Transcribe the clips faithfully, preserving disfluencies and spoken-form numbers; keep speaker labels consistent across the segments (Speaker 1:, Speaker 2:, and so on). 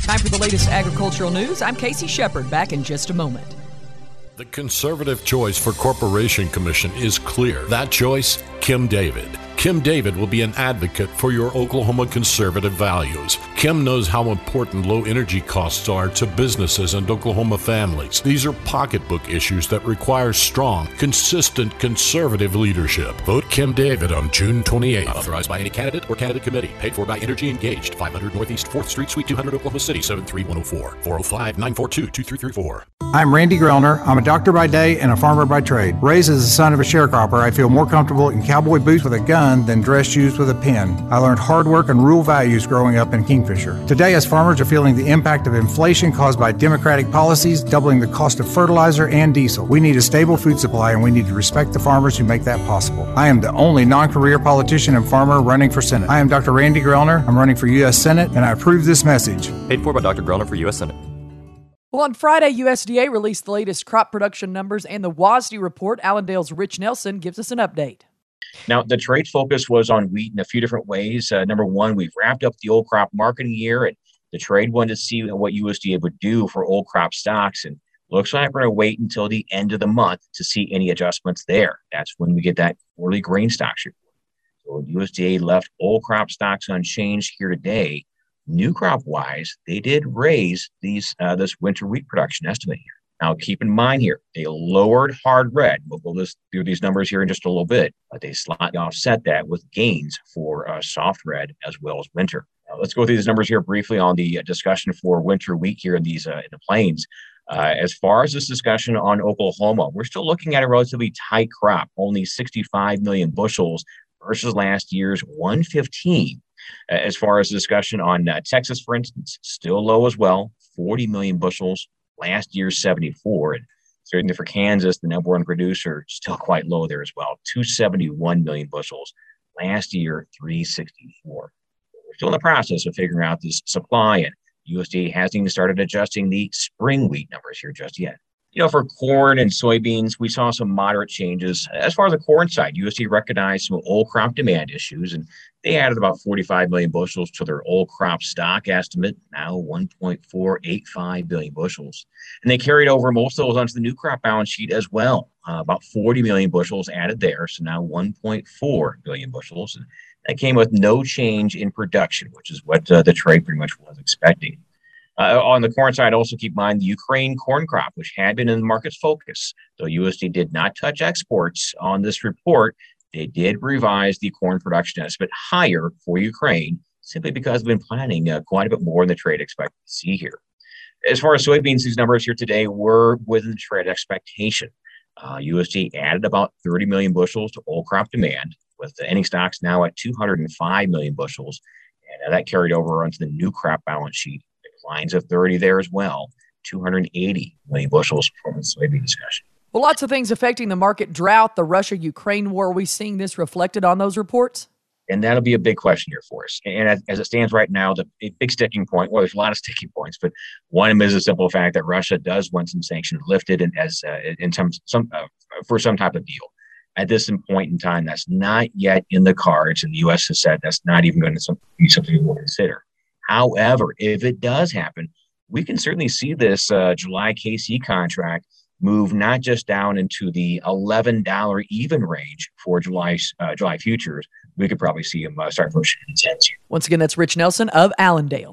Speaker 1: Time for the latest agricultural news. I'm Casey Shepard, back in just a moment.
Speaker 2: The conservative choice for Corporation Commission is clear. That choice, Kim David. Kim David will be an advocate for your Oklahoma conservative values. Kim knows how important low energy costs are to businesses and Oklahoma families. These are pocketbook issues that require strong, consistent conservative leadership. Vote Kim David on June twenty-eighth. Not authorized by any candidate or candidate committee. Paid for by Energy Engaged. five hundred Northeast fourth Street, Suite two hundred, Oklahoma City, seven three one zero four. four oh five, nine four two, two three three four.
Speaker 3: I'm Randy Grellner. I'm a doctor by day and a farmer by trade. Raised as the son of a sharecropper, I feel more comfortable in cowboy boots with a gun than dress shoes with a pen. I learned hard work and rural values growing up in Kingfisher. Today, as farmers are feeling the impact of inflation caused by Democratic policies, doubling the cost of fertilizer and diesel, we need a stable food supply and we need to respect the farmers who make that possible. I am the only non-career politician and farmer running for Senate. I am Doctor Randy Grellner. I'm running for U S Senate, and I approve this message.
Speaker 4: Paid for by Doctor Grellner for U S Senate.
Speaker 1: Well, on Friday, U S D A released the latest crop production numbers and the W A S D report. Allendale's Rich Nelson gives us an update.
Speaker 5: Now, the trade focus was on wheat in a few different ways. Uh, number one, we've wrapped up the old crop marketing year, and the trade wanted to see what U S D A would do for old crop stocks. And looks like we're going to wait until the end of the month to see any adjustments there. That's when we get that quarterly grain stocks report. So U S D A left old crop stocks unchanged here today. New crop wise, they did raise these uh, this winter wheat production estimate here. Now, keep in mind here, they lowered hard red. We'll go this, through these numbers here in just a little bit, but they slightly offset that with gains for uh, soft red as well as winter. Now, let's go through these numbers here briefly on the uh, discussion for winter wheat here in these uh, in the plains. Uh, as far as this discussion on Oklahoma, we're still looking at a relatively tight crop, only sixty-five million bushels versus last year's one fifteen. Uh, as far as the discussion on uh, Texas, for instance, still low as well, forty million bushels. Last year's seventy-four, and certainly for Kansas, the number one producer, still quite low there as well, two hundred seventy-one million bushels. Last year, three hundred sixty-four. We're still in the process of figuring out this supply, and U S D A hasn't even started adjusting the spring wheat numbers here just yet. You know, for corn and soybeans, we saw some moderate changes. As far as the corn side, U S D A recognized some old crop demand issues, and they added about forty-five million bushels to their old crop stock estimate, now one point four eight five billion bushels. And they carried over most of those onto the new crop balance sheet as well. Uh, about forty million bushels added there, so now one point four billion bushels. And that came with no change in production, which is what uh, the trade pretty much was expecting. Uh, on the corn side, also keep in mind the Ukraine corn crop, which had been in the market's focus. Though U S D A did not touch exports on this report, they did revise the corn production estimate higher for Ukraine, simply because they've been planning uh, quite a bit more than the trade expected to see here. As far as soybeans, these numbers here today were within the trade expectation. Uh, U S D A added about thirty million bushels to old crop demand, with the ending stocks now at two hundred five million bushels. And uh, that carried over onto the new crop balance sheet. Declines of thirty there as well, two hundred eighty million bushels from the soybean discussion.
Speaker 1: Well, lots of things affecting the market: drought, the Russia-Ukraine war. Are we seeing this reflected on those reports?
Speaker 5: And that'll be a big question here for us. And as, as it stands right now, the big sticking point, well, there's a lot of sticking points, but one of them is the simple fact that Russia does want some sanctions lifted and as uh, in some, some uh, for some type of deal. At this point in time, that's not yet in the cards, and the U S has said that's not even going to be something we will consider. However, if it does happen, we can certainly see this uh, July K C contract move not just down into the eleven dollars even range for July uh, July futures. We could probably see them uh, start pushing in cents here.
Speaker 1: Once again, that's Rich Nelson of Allendale.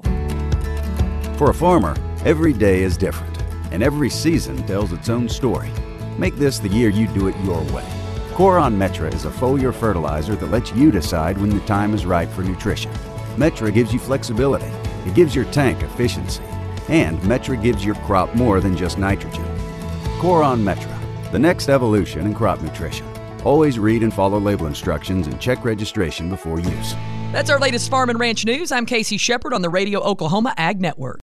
Speaker 6: For a farmer, every day is different, and every season tells its own story. Make this the year you do it your way. Coron Metra is a foliar fertilizer that lets you decide when the time is right for nutrition. Metra gives you flexibility, it gives your tank efficiency, and Metra gives your crop more than just nitrogen. Coron Metra, the next evolution in crop nutrition. Always read and follow label instructions and check registration before use.
Speaker 1: That's our latest Farm and Ranch news. I'm Casey Shepard on the Radio Oklahoma Ag Network.